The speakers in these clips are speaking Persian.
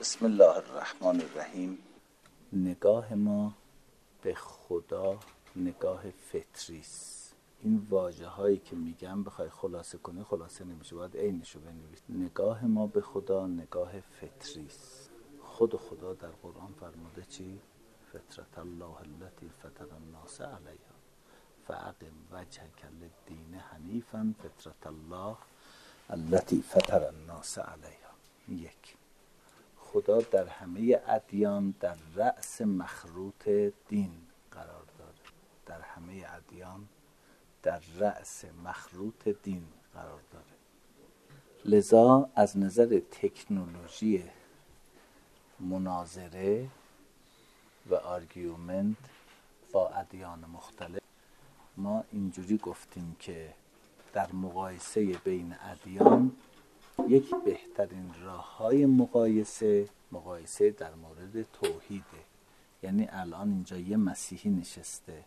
بسم الله الرحمن الرحیم. نگاه ما به خدا نگاه فطری است. این واژه هایی که میگم بخوای خلاصه کنی خلاصه نمیشه، باید عینشو بنویسی. نگاه ما به خدا نگاه فطری است. خدا در قرآن فرموده چی؟ فطرت الله التي فطر الناس علیها فاقم وجهک للدین حنیفا فطرت الله التي فطر الناس علیها. یک، خدا در همه ادیان در رأس مخروط دین قرار داره. در همه ادیان در رأس مخروط دین قرار داره. لذا از نظر تکنولوژی مناظره و آرگومنت با ادیان مختلف ما اینجوری گفتیم که در مقایسه بین ادیان یک بهترین راه‌های مقایسه در مورد توحیده. یعنی الان اینجا یه مسیحی نشسته،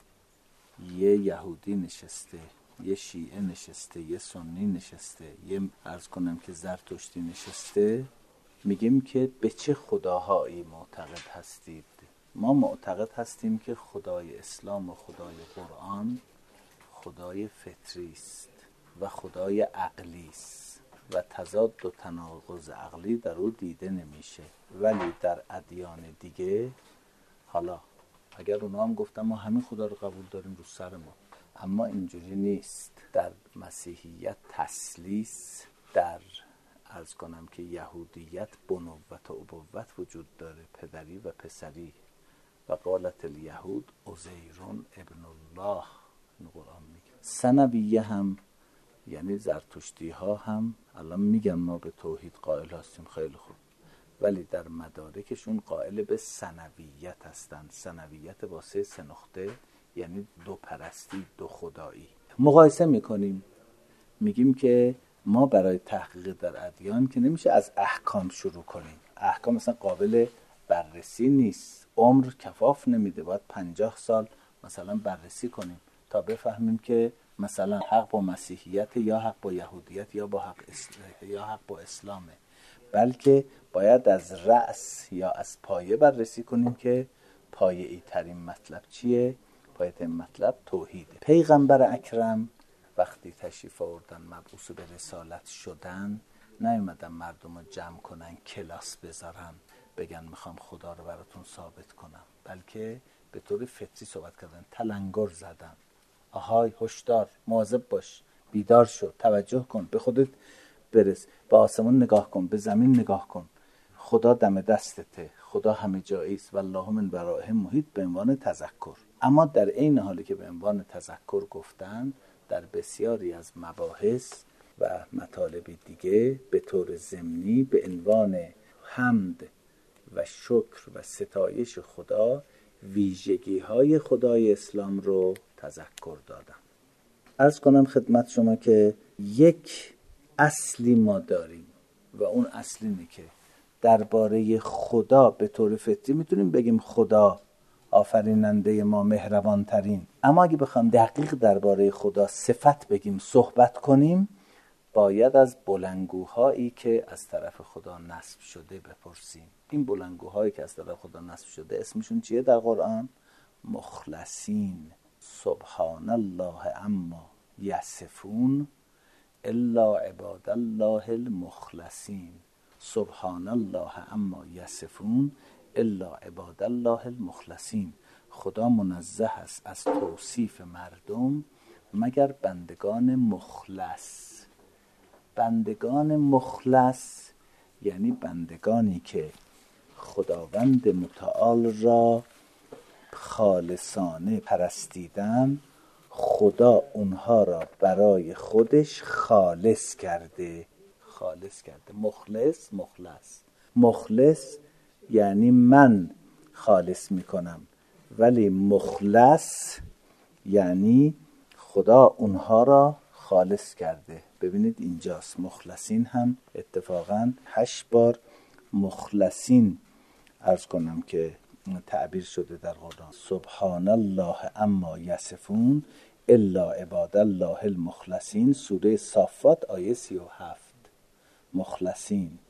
یه یهودی نشسته، یه شیعه نشسته، یه سنی نشسته، یه عرض کنم که زرتشتی نشسته، میگیم که به چه خداهایی معتقد هستید؟ ما معتقد هستیم که خدای اسلام و خدای قرآن خدای فطری است و خدای عقلی است و تضاد و تناقض عقلی در او دیده نمیشه. ولی در ادیان دیگه، حالا اگر اونا هم گفتن ما همین خدا رو قبول داریم رو سر ما، اما اینجوری نیست. در مسیحیت تثلیث، در عرض کنم که یهودیت بنوت و ابوت وجود داره، پدری و پسری. و قالت الیهود عزیرون ابن الله، این قرآن میگه. ثنویه هم یعنی زرتشتی ها هم الان میگن ما به توحید قائل هستیم، خیلی خوب، ولی در مدارکشون قائل به ثنویت هستن. ثنویت با سه نقطه یعنی دو پرستی، دو خدایی. مقایسه میکنیم، میگیم که ما برای تحقیق در ادیان که نمیشه از احکام شروع کنیم. احکام مثلا قابل بررسی نیست، عمر کفاف نمیده، باید 50 سال مثلا بررسی کنیم تا بفهمیم که مثلا حق با مسیحیت یا حق با یهودیت یا حق با اسلامه. بلکه باید از رأس یا از پایه بررسی کنیم که پایه‌ای ترین مطلب چیه؟ پایه‌ای ترین مطلب توحیده. پیغمبر اکرم وقتی تشریف آوردن، مبعوث به رسالت شدن، نیومدن مردم رو جمع کنن، کلاس بذارن، بگن میخوام خدا رو براتون ثابت کنم، بلکه به طور فطری صحبت کردن، تلنگر زدن. آهای هشدار، مواظب باش، بیدار شو، توجه کن، به خودت برس، به آسمون نگاه کن، به زمین نگاه کن، خدا دم دستته، خدا همه جایی است، والله من ورائهم محیط، به عنوان تذکر. اما در این حالی که به عنوان تذکر گفتن، در بسیاری از مباحث و مطالب دیگه به طور ضمنی به عنوان حمد و شکر و ستایش خدا ویژگی های خدای اسلام رو تذکر دادم. عرض کنم خدمت شما که یک اصلی ما داریم و اون اصل اینه که درباره خدا به طور فطری میتونیم بگیم خدا آفریننده ما مهربان ترین، اما اگه بخوام دقیق درباره خدا صفت بگیم، صحبت کنیم، باید از بلندگوهایی که از طرف خدا نصب شده بپرسیم. این بلندگوهایی که از طرف خدا نصب شده اسمشون چیه در قرآن؟ مخلصین. سبحان الله عما یصفون الا عباد الله المخلصین. سبحان الله عما یصفون الا عباد الله المخلصین. خدا منزه است از توصیف مردم مگر بندگان مخلص. بندگان مخلص یعنی بندگانی که خداوند متعال را خالصانه پرستیدن، خدا اونها را برای خودش خالص کرده. مخلص یعنی من خالص میکنم، ولی مخلص یعنی خدا اونها را خالص کرده. ببینید اینجاست، مخلصین هم اتفاقا 8 بار مخلصین عرض کنم که تعبیر شده در قرآن. سبحان الله عما یصفون الا عباد الله المخلصین. سوره صافات آیه 37. مخلصین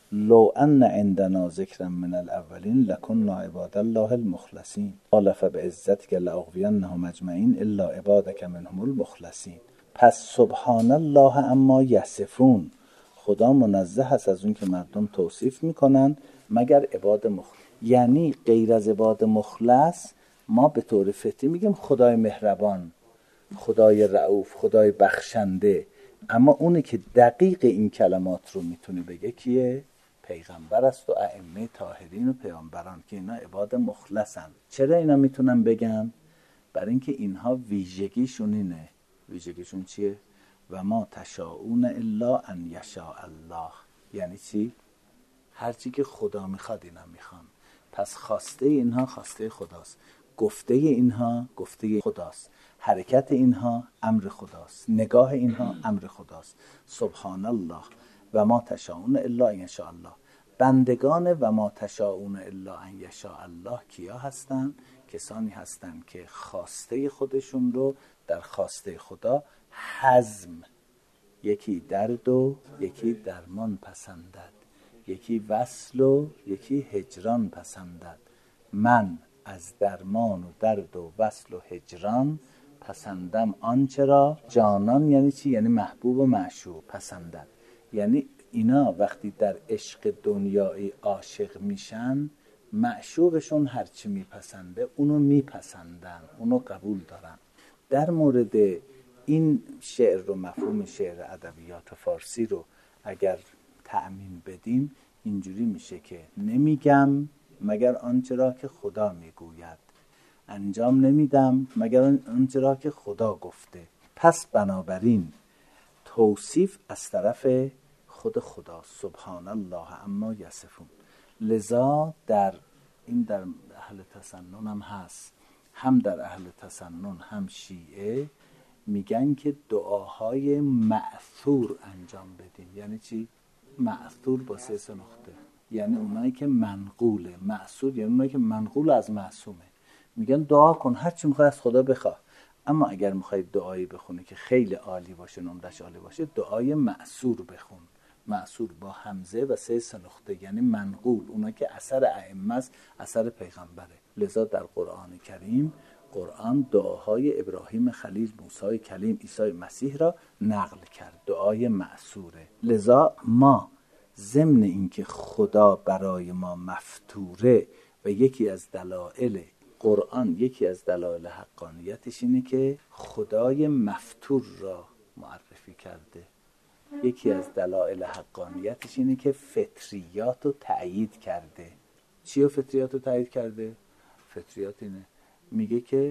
لو ان عندنا ذکرا من الاولین لکنا عباد الله المخلصین قال فبعزتک لاغوینهم اجمعین الا عبادک منهم المخلصین. پس سبحان الله اما یصفون، خدا منزه است از اون که مردم توصیف میکنن مگر عباد مخلص. یعنی غیر از عباد مخلص ما به طور فطری میگیم خدای مهربان، خدای رؤوف، خدای بخشنده، اما اونی که دقیق این کلمات رو میتونه بگه کیه؟ پیغمبر است و ائمه طاهرین و پیامبران که اینا عباد مخلصن. چرا اینا میتونن بگن؟ برای اینکه اینها ویژگیشون اینه. ویژگیشون چیه؟ و ما تشاءون الا ان یشاء الله. یعنی چی؟ هرچی که خدا میخواد اینا میخوان. پس خواسته اینها خواسته خداست، گفته اینها گفته خداست، حرکت اینها امر خداست، نگاه اینها امر خداست. سبحان الله و ما تشاءون الا ان یشاء الله. بندگان و ما تشاءون الا ان یشاء الله کیا هستن؟ کسانی هستن که خواسته خودشون رو در خواسته خدا حزم، یکی درد و یکی درمان پسندد، یکی وصل و یکی هجران پسندد. من از درمان و درد و وصل و هجران پسندم آنچه را جانان. یعنی چی؟ یعنی محبوب و معشوق پسندد. یعنی اینا وقتی در عشق دنیایی عاشق میشن، معشوقشون هرچی میپسنده اونو میپسندن، اونو قبول دارن. در مورد این شعر رو، مفهوم شعر ادبیات فارسی رو اگر تعمیم بدیم اینجوری میشه که نمیگم مگر آنچه را که خدا میگوید، انجام نمیدم مگر آنچه را که خدا گفته. پس بنابراین توصیف از طرف خود خدا، سبحان الله اما یصفون. لذا در اهل تسنن هم هست، هم در اهل تسنن هم شیعه میگن که دعاهای مأثور انجام بدیم. یعنی چی؟ مأثور با 3 نقطه، یعنی اونایی که منقوله. مأثور یعنی اونایی که منقول از معصومه. میگن دعا کن هر چی میخوای از خدا بخواه، اما اگر میخوای دعایی بخونی که خیلی عالی باشه، نمرش عالی باشه، دعای مأثور بخون. مأثور با همزه و 3 نقطه، یعنی منقول، اونایی که اثر ائمه است، اثر پیغمبره. لذا در قرآن کریم، قرآن دعاهای ابراهیم خلیل، موسی کلیم، عیسی مسیح را نقل کرد، دعای مأثوره. لذا ما ضمن اینکه خدا برای ما مفتوره و یکی از دلایل قرآن، یکی از دلایل حقانیتش اینه که خدای مفتور را معرفی کرده. یکی از دلایل حقانیتش اینه که فطریات رو تأیید کرده. چی رو فطریات رو تأیید کرده؟ فطریات اینه، میگه که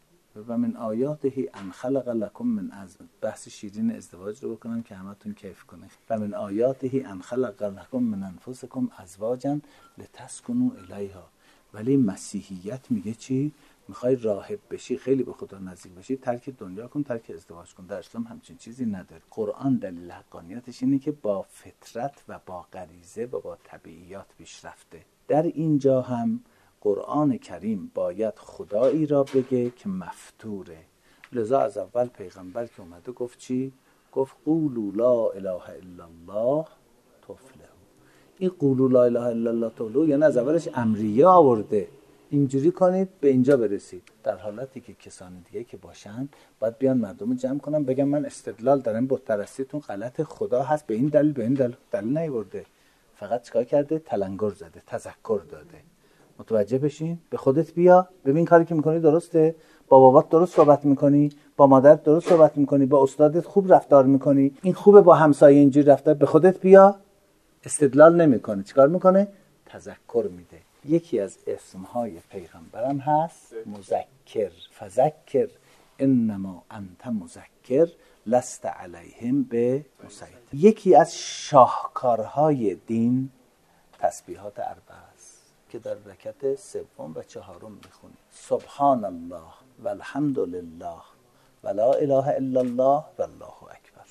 و من آیاته ان خلق لکم من ازواج. بحث شیرین ازدواج رو بکنم که همتون کیف کنید. و من آیاته ان خلق لکم من انفسکم ازواجا لتسکنوا الیها. ولی مسیحیت میگه چی؟ میخوای راهب بشی، خیلی به خدا نزدیک بشی، ترک دنیا کن، ترک ازدواج کن. در اسلام همچین چیزی نداره. قرآن دلیل حقانیتش اینه که با فطرت و با غریزه و با طبیعیات پیش رفته. در اینجا هم قرآن کریم باید خدایی را بگه که مفتوره. لذا از اول پیغمبر که اومده گفت چی؟ گفت قولوا لا اله الا الله تفلحوا. این قولوا لا اله الا الله تفلحوا یعنی از اولش امریه آورده، اینجوری کنید به اینجا برسید. در حالتی که کسان دیگه که باشن باید بیان مردم جمع کنن بگن من استدلال دارم، بت پرستیتون غلط، خدا هست به این دلیل به این دلیل نیورده. فقط چیکار کرده؟ تلنگر زده، تذکر داده. متوجه بشین، به خودت بیا، ببین کاری که میکنی درسته، با بابات درست صحبت میکنی، با مادرت درست صحبت میکنی، با استادت خوب رفتار میکنی، این خوبه با همسایه اینجوری رفتار. به خودت بیا. استدلال نمیکنه، چیکار میکنه؟ تذکر میده. یکی از اسمهای پیغمبرم هست مذکر، فذکر انما انت مذکر لست علیهم به مسیطر. یکی از شاهکارهای دین تسبیحات 4 است که در رکعت 3 و 4 میخونیم. سبحان الله والحمد لله ولا اله الا الله والله اکبر.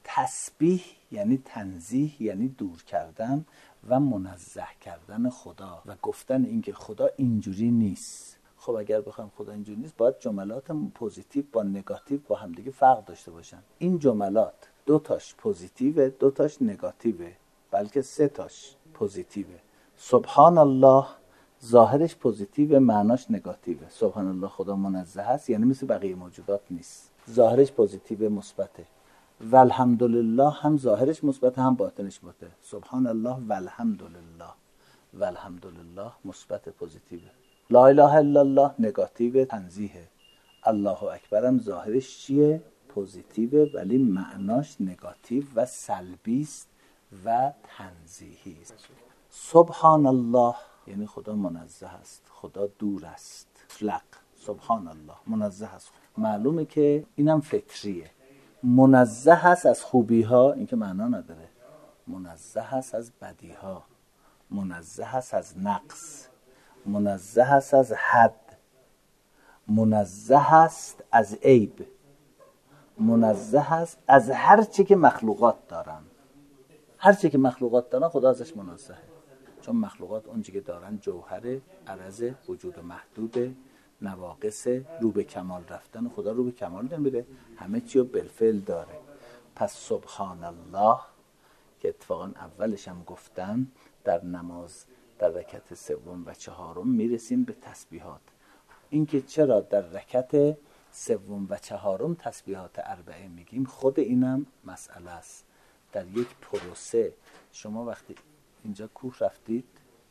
تسبیح یعنی تنزیه، یعنی دور کردن و منزه کردن خدا و گفتن اینکه خدا اینجوری نیست. خب اگر بخوام خدا اینجوری نیست، باید جملات پوزیتیو با نگاتیو با همدیگه فرق داشته باشن. این جملات 2 تاش پوزیتیوه، 2 تاش نگاتیوه، بلکه 3 تاش پوزیتیوه. سبحان الله ظاهرش پوزیتیوه، معناش نگاتیوه. سبحان الله خدا منزه است یعنی مثل بقیه موجودات نیست، ظاهرش پوزیتیوه، مثبته. و الحمدلله هم ظاهرش مثبته هم باطنش مثبته. سبحان الله و الحمدلله، و الحمدلله مثبت پوزیتیوه. لا اله الا الله نگاتیو، تنزیهه. الله اکبر هم ظاهرش چیه؟ پوزیتیوه ولی معناش نگاتیو و سلبی است و تنزیهی است. سبحان الله یعنی خدا منزه است، خدا دور است، مطلق. سبحان الله منزه است. معلومه که اینم فطریه. منزه است از خوبی ها، این که معنا نداره. منزه است از بدی ها، منزه است از نقص، منزه است از حد، منزه است از عیب، منزه است از هر چی که مخلوقات دارن. هر چی که مخلوقات دارن خدا ازش منزهه، چون مخلوقات اون چی که دارن جوهر، عرض، وجود محدود، نواقص، رو به کمال رفتن. خدا رو به کمال نمیره، همه چی رو بالفعل داره. پس سبحان الله که اتفاقا اولش هم گفتم در نماز در رکعت سوم و چهارم میرسیم به تسبیحات. اینکه چرا در رکعت سوم و چهارم تسبیحات اربعه میگیم، خود اینم مسئله است. در یک پروسه شما وقتی اینجا کوه رفتید،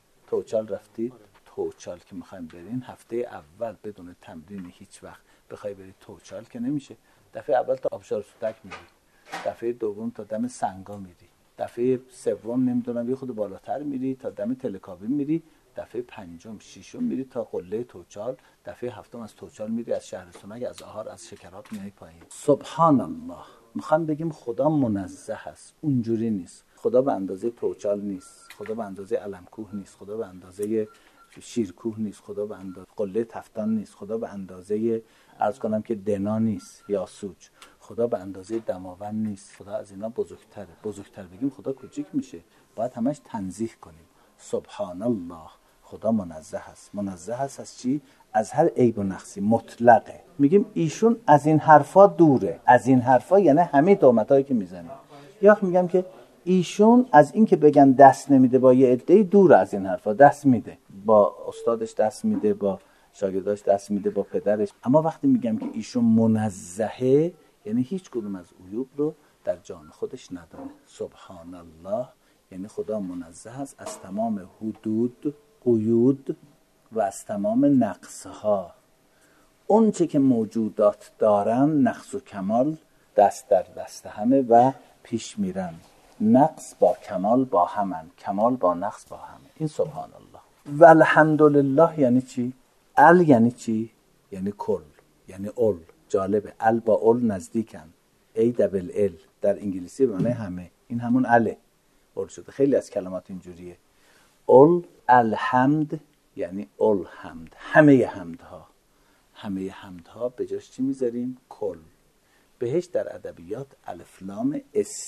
توچال رفتید، توچال که میخوایم برین، هفته اول بدون تمرین هیچ وقت بخوای برید توچال که نمیشه. دفعه اول تا آبشار سوتک میری، دفعه دوم تا دم سنگا میری، دفعه سوم نمیدونم یه خود بالاتر میری تا دم تلکابین میری، دفعه پنجم ششم میری تا قله توچال، دفعه هفتم از توچال میری از شهر سنگ، از آهار، از شکرات میای پایین. سبحان الله میخوام بگیم خدا منزه است، اونجوری نیست. خدا به اندازه توچال نیست، خدا به اندازه علمکوه نیست، خدا به اندازه شیرکوه نیست، خدا به اندازه قله تفتان نیست، خدا به اندازه عرض کنم که دنا نیست یا سوج، خدا به اندازه دماوند نیست. خدا از اینا بزرگتره. بزرگتر بگیم خدا کوچیک میشه، باید همش تنزیه کنیم. سبحان الله خدا منزه است. منزه است از چی؟ از هر عیب و نقصی، مطلقه. میگیم ایشون از این حرفا دوره. از این حرفا یعنی همه تهمتایی که میزنه. یا میگم که ایشون از این که بگن دست نمیده با یه عده‌ای دوره، از این حرفا دست میده، با استادش دست میده، با شاگرداش دست میده، با پدرش. اما وقتی میگم که ایشون منزهه یعنی هیچ کدوم از عیوب رو در جان خودش نداره. سبحان الله یعنی خدا منزه است از تمام حدود، قیود و از تمام نقصها. اون چه که موجودات دارن نقص و کمال دست در دست همه و پیش میرن. نقص با کمال با همن، کمال با نقص با همه. این سبحان الله. و الحمدلله یعنی چی؟ ال یعنی چی؟ یعنی کل، یعنی اول. جالبه، ال با اول نزدیکن. ای دبل ال در انگلیسی به معنی همه، این همون اله. اول شده. خیلی از کلمات اینجوریه. اول الحمد یعنی اول حمد، همه حمدها. همه حمدها به جاش چی میذاریم؟ کل. بهش در ادبیات الف لام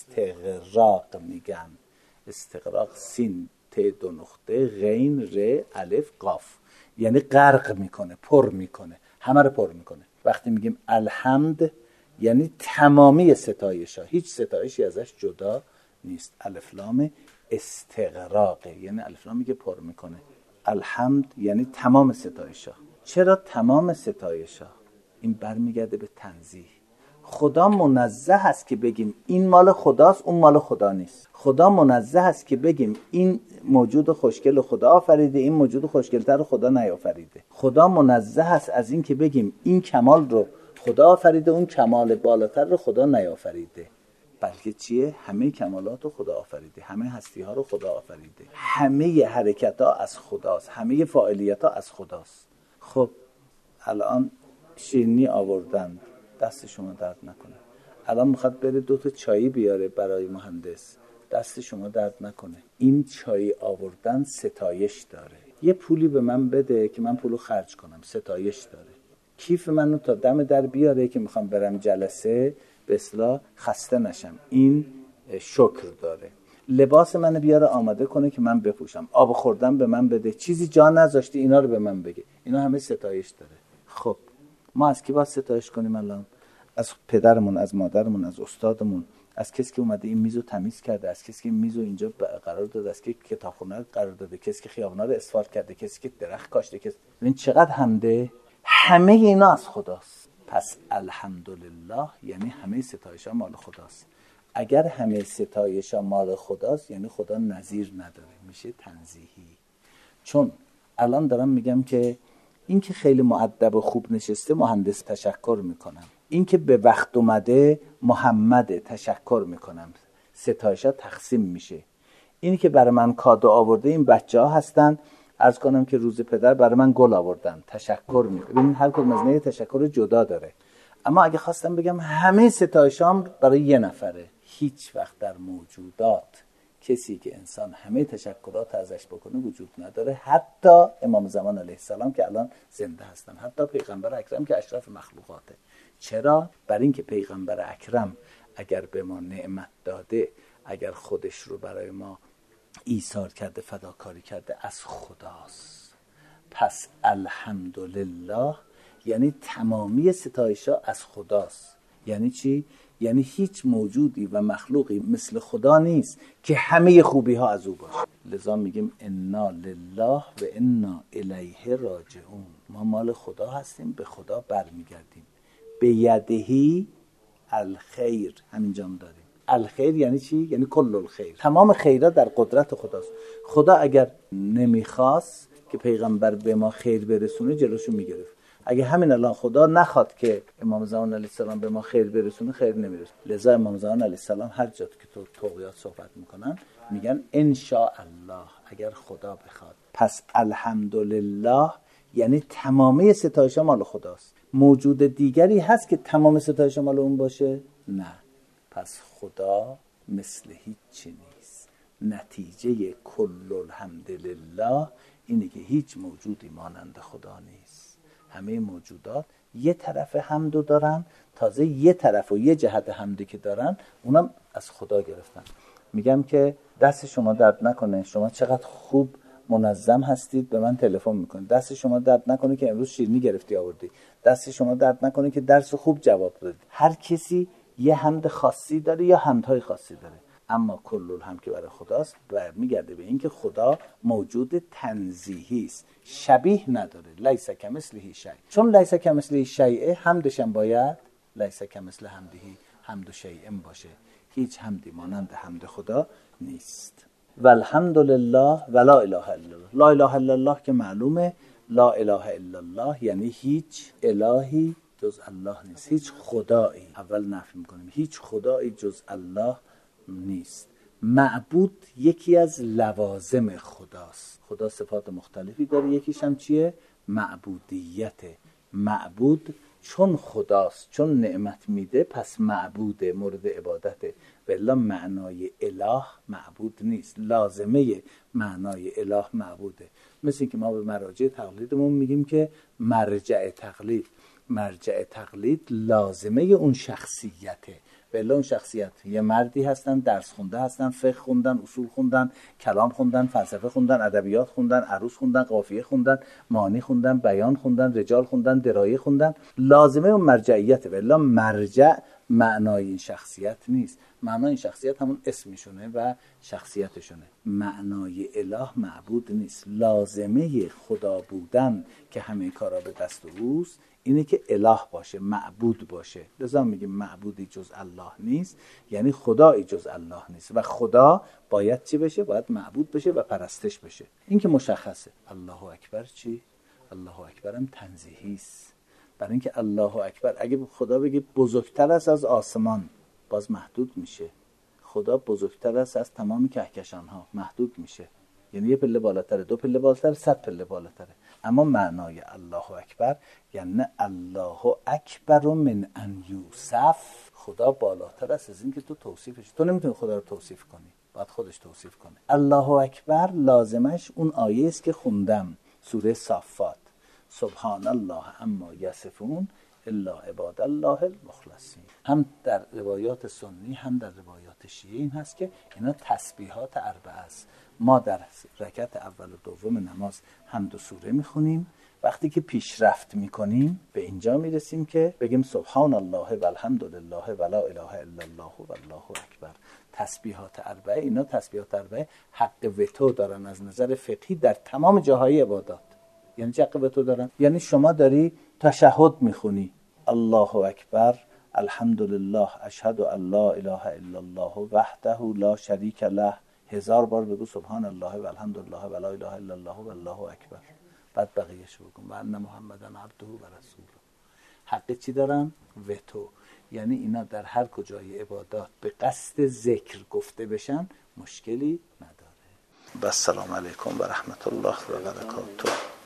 استغراق میگن. استغراق سین ت دو نقطه غین ر الف قاف، یعنی غرق میکنه، پر میکنه، همه رو پر میکنه. وقتی میگیم الحمد یعنی تمامی ستایش‌ها، هیچ ستایشی ازش جدا نیست. الف لام استغراقه یعنی الف لامی که پر میکنه. الحمد یعنی تمام ستایش‌ها. چرا تمام ستایش‌ها؟ این برمیگرده به تنزیه. خدا منزه است که بگیم این مال خداست، اون مال خدا نیست. خدا منزه است که بگیم این موجود خوشگل خدا آفریده، این موجود خوشگلتر رو خدا نیافریده. خدا منزه است از این که بگیم این کمال رو خدا آفریده، اون کمال بالاتر رو خدا نیافریده. بلکه چیه؟ همه کمالات رو خدا آفریده، همه هستی ها رو خدا آفریده، همه حرکت ها از خداست، همه فاعلیت ها از خداست. خب الان شیرینی آوردن، دست شما درد نکنه. الان میخواد بره 2 تا چایی بیاره برای مهندس، دست شما درد نکنه. این چای آوردن ستایش داره. یه پولی به من بده که من پولو خرج کنم، ستایش داره. کیف منو تا دم در بیاره که میخوام برم جلسه به اصطلاح خسته نشم، این شکر داره. لباس منو بیاره آماده کنه که من بپوشم، آب خوردن به من بده، چیزی جا نذاشتی اینا رو به من بگه. اینا همه ستایش داره. خب ما از کی باید ستایش کنیم الان؟ از پدرمون، از مادرمون، از استادمون، از کسی که اومده این میزو تمیز کرده، از کسی که این میزو اینجا قرار داده، از کسی که کتابخونه قرار داده، کسی که خیابونا رو اسفالت کرده، کسی که درخت کاشته، کسی ببین چقدر حمده. همه اینا از خداست. پس الحمدلله یعنی همه ستایش‌ها مال خداست. اگر همه ستایش‌ها مال خداست یعنی خدا نظیر نداره، میشه تنزیهی. چون الان دارم میگم که این که خیلی مؤدب و خوب نشسته مهندس تشکر میکنم، این که به وقت اومده محمد تشکر میکنم، ستایش‌ها تقسیم میشه. اینی که برای من کادو آورده این بچه‌ها هستن، عرض کنم که روز پدر برای من گل آوردن، تشکر میکنم. ببین هر کدوم از اینا تشکر جدا داره. اما اگه خواستم بگم همه ستایشام برای یه نفره، هیچ وقت در موجودات کسی که انسان همه تشکرات ازش بکنه وجود نداره، حتی امام زمان علیه السلام که الان زنده هستن، حتی پیغمبر اکرم که اشرف مخلوقاته. چرا؟ برای اینکه پیغمبر اکرم اگر به ما نعمت داده، اگر خودش رو برای ما ایثار کرده، فداکاری کرده، از خداست. پس الحمدلله یعنی تمامی ستایش‌ها از خداست. یعنی چی؟ یعنی هیچ موجودی و مخلوقی مثل خدا نیست که همه خوبی ها از او باشه. لذا میگیم انا لله و انا الیه راجعون. ما مال خدا هستیم، به خدا برمیگردیم. به یدهی الخیر، همینجا هم داریم. الخیر یعنی چی؟ یعنی کل الخیر، تمام خیرات در قدرت خداست. خدا اگر نمیخواست که پیغمبر به ما خیر برسونه جلوشو میگرفت. اگه همین الان خدا نخواد که امام زمان علیه السلام به ما خیر برسونه، خیر نمیرسه. لذا امام زمان علیه السلام هر جا که تو توقیات صحبت میکنن میگن ان شاء الله، اگر خدا بخواد. پس الحمدلله یعنی تمامی ستایش‌ها مال خداست. موجود دیگری هست که تمام ستایش‌ها مال اون باشه؟ نه. پس خدا مثل هیچی نیست. نتیجه کل الحمدلله اینه که هیچ موجودی مانند خدا نیست. همه موجودات یه طرف حمدو دارن، تازه یه طرف و یه جهت حمدی که دارن اونم از خدا گرفتن. میگم که دست شما درد نکنه، شما چقدر خوب منظم هستید به من تلفن میکنید. دست شما درد نکنه که امروز شیرینی گرفتی آوردی. دست شما درد نکنه که درس خوب جواب دادی. هر کسی یه حمد خاصی داره یا حمدهای خاصی داره، اما کل الحمد که برای خداست برمیگرده به این که خدا موجود تنزیهی است، شبیه نداره. لیس کمثله شیء. چون لیس کمثله شیء، حمدش هم باید لیس کمثل حمده حمد شیء باشه. هیچ حمدی مانند حمد خدا نیست. والحمدلله ولا اله الا الله. لا اله الا الله که معلومه، لا اله الا الله یعنی هیچ الهی جز الله نیست، هیچ خدایی. اول نفی میکنیم، هیچ خدایی جز الله نیست. معبود یکی از لوازم خداست. خدا صفات مختلفی داره، یکیش هم چیه؟ معبودیت. معبود چون خداست، چون نعمت میده، پس معبوده، مورد عبادته. ولی معنای اله معبود نیست، لازمه معنای اله معبوده. مثل این که ما به مراجع تقلیدمون میگیم که مرجع تقلید، مرجع تقلید لازمه اون شخصیته. ولی اون شخصیت یه مردی هستن، درس خونده هستن، فقه خوندن، اصول خوندن، کلام خوندن، فلسفه خوندن، ادبیات خوندن، عروض خوندن، قافیه خوندن، معانی خوندن، بیان خوندن، رجال خوندن، درایه خوندن. لازمه اون مرجعیته. ولی مرجع معنای این شخصیت نیست. معنای این شخصیت همون اسمشونه و شخصیتشونه. معنای اله معبود نیست. لازمه خدا بودن که همه کارا به دست اوست اینه که اله باشه، معبود باشه. لذا میگیم معبودی جز الله نیست، یعنی خدایی جز الله نیست. و خدا باید چی بشه؟ باید معبود بشه و پرستش بشه. این که مشخصه. الله اکبر چی؟ الله اکبر هم تنزیهی است. برای اینکه الله اکبر اگه خدا بگه بزرگتر است از آسمان، باز محدود میشه. خدا بزرگتر است از تمام کهکشان ها، محدود میشه. یعنی یه پله بالاتره، دو پله بالاتره، 100 پله بالاتره. اما معنای الله اکبر یعنی الله اکبر من ان یوصف. خدا بالاتر است از این که تو توصیفش. تو نمیتونی خدا رو توصیف کنی، باید خودش توصیف کنه. الله اکبر لازمش اون آیه است که خوندم، سوره صافات. سبحان الله اما یصفون الا عباد الله المخلصین. هم در روایات سنی هم در روایات شیعه این هست که اینا تسبیحات اربعه است. ما در رکعت اول و دوم نماز حمد و سوره میخونیم. وقتی که پیشرفت میکنیم به اینجا میرسیم که بگیم سبحان الله و الحمد لله و لا اله الا الله و الله اکبر. تسبیحات اربعه، اینا تسبیحات اربعه حق وتو دارن از نظر فقهی در تمام جاهای عبادات. یعنی چه حق وتو دارن؟ یعنی شما داری تشهد میخونی الله اکبر الحمدلله اشهد ان لا اله الا الله وحده لا شریک له، 1000 بار بگو سبحان الله و الحمدلله و لا اله الا الله و الله اکبر، بعد بقیه‌شو بگو و ان محمدن عبده و رسوله. حق چی دارن؟ وتو. یعنی اینا در هر کجای عبادات به قصد ذکر گفته بشن مشکلی نداره. و السلام علیکم و رحمت الله و برکاته.